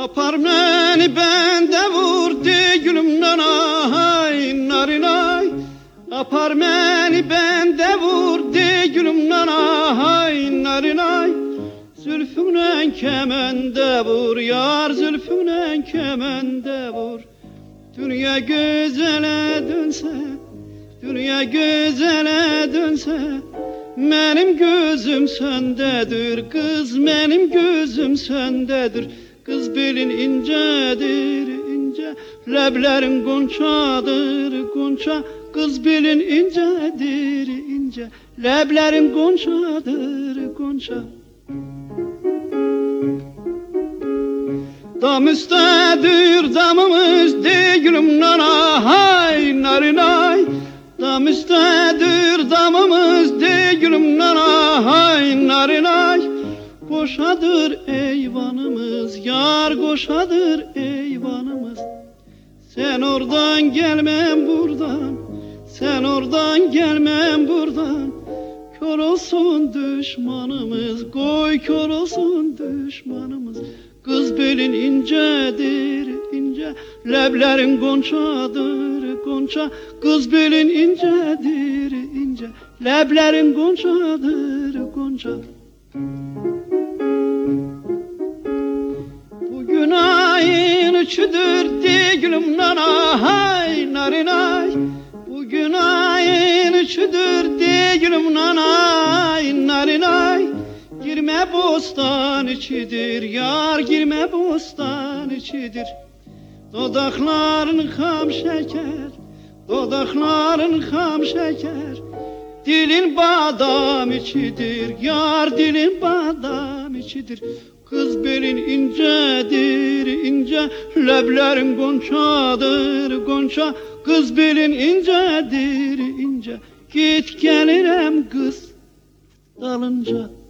Apar beni bende vurdu gülümden ay narinay. Apar beni bende vurdu gülümden ay narinay. Zülfünle kemende vur yar, zülfünle kemende vur. Dünya güzele dönse, dünya güzele dönse, benim gözüm sendedir kız, benim gözüm sendedir. Kız belin incedir ince, leblerin gonçadır gonça. Kız belin incedir ince, leblerin gonçadır gonça. Dam üstədir damımız de gülümden ay narinay. Dam üstədir damımız de gülümden ay narinay. Koşadır eyvanımız yar, koşadır eyvanımız. Sen oradan gelmem buradan, sen oradan gelmem buradan. Kör olsun düşmanımız, koy kör olsun düşmanımız. Kız belin incedir ince, leblerin gonçadır gonça. Kız belin incedir ince, leblerin gonçadır gonça. Bugün ayın üçüdür de gülümden ay narinay. Bugün ayın üçüdür de gülümden ay narinay. Girme bostan içidir yar, girme bostan içidir. Dodakların ham şeker, dodakların ham şeker. Dilin badam içidir yar, dilin badam içidir. Kız belin incedir ince, leblerin gonçadır gonça. Kız belin incedir ince, git gelirim kız dalınca.